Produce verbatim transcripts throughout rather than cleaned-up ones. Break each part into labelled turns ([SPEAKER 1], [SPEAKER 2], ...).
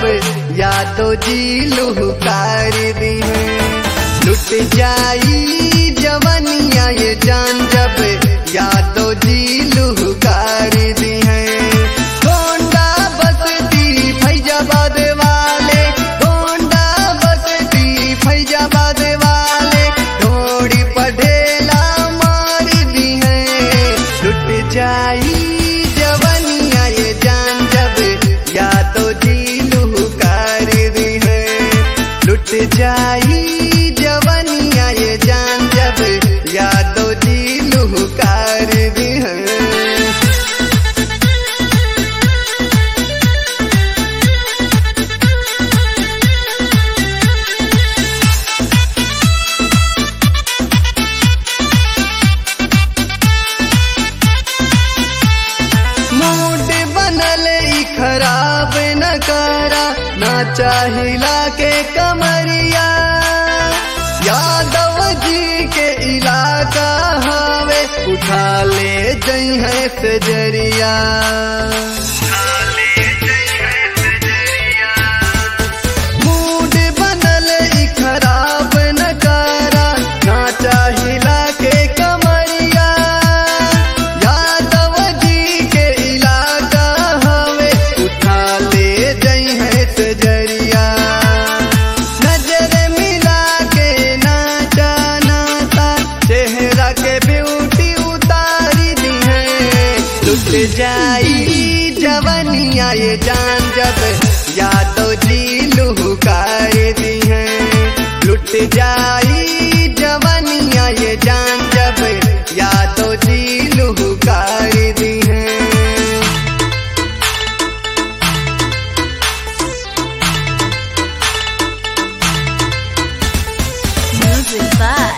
[SPEAKER 1] यादो जी लुहुकार दी है। लुट जाई जवनिया ये जान जब यादो जी लुहुकार दी है। गोंडा बसती फैजाबाद वाले, गोंडा बसती फैजाबाद वाले ढोड़ी पढ़ेला मार दी है। लुट जाई जवनिया ये जान जब यादो जी लुहुकार दी है। लुट जाई जवनिया ये जान जब यादो जी लुहुकार दी है। खराब न करा ना चाहिला के कमरिया, यादव जी के इलाका हवे उठा ले जई है सजरिया। मूड बनल खराब न करा ना चाहिला के कमरिया, यादव जी के इलाका उठा ले जई है सजरिया। नजर मिला के नाचा नाता चेहरा के ब्यूटी उतारी दी है। लुट जाई जवनिया ये जान जब यादो जी लुहुकार दी है। लुट जाई जवनिया ये जान जब यादो जी लुहुकार दी है।
[SPEAKER 2] Music by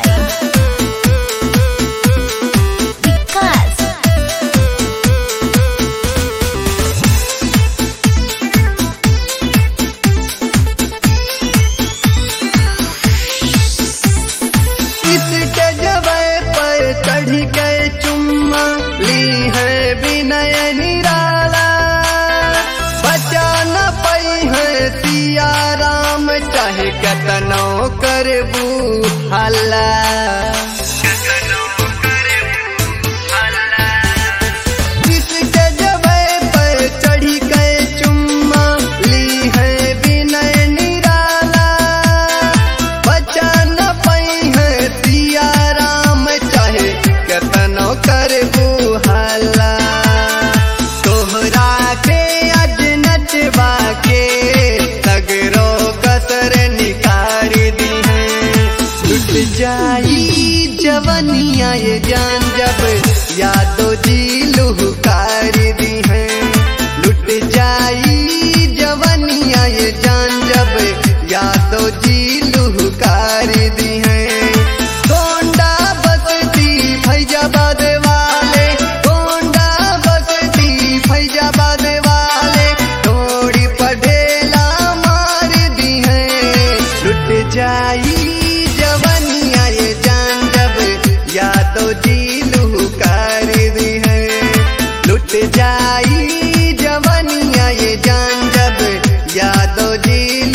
[SPEAKER 2] Vikas.
[SPEAKER 1] इसके जबे पर चढ़ के चुम्मा ली है विनय निराला, बचा न पाई है सिया राम चाहे कतनो करबू हल्ला। इसके जबे पर चढ़ी के चुम्मा ली है विनय निराला, बचा न पाई है सिया राम चाहे कतनो करबू हल्ला। तोहरा के अज नचबा के सगरो कसर निकार दी है। लुट जाई जवनिया ये जान जब यादो जी लुहुकार दी है। लुट जाई जवनिया ये जान जब यादो जी लुहुकार दी है। गोंडा बसती फैजाबाद वाले, गोंडा बसती फैजाबाद वाले ढोड़ी पढ़ेला मार दी है। लुट जाई जवनिया ये जान जब यादो जी लुहुकार दी है। लुट जाई जवनिया ये जान जब यादो जी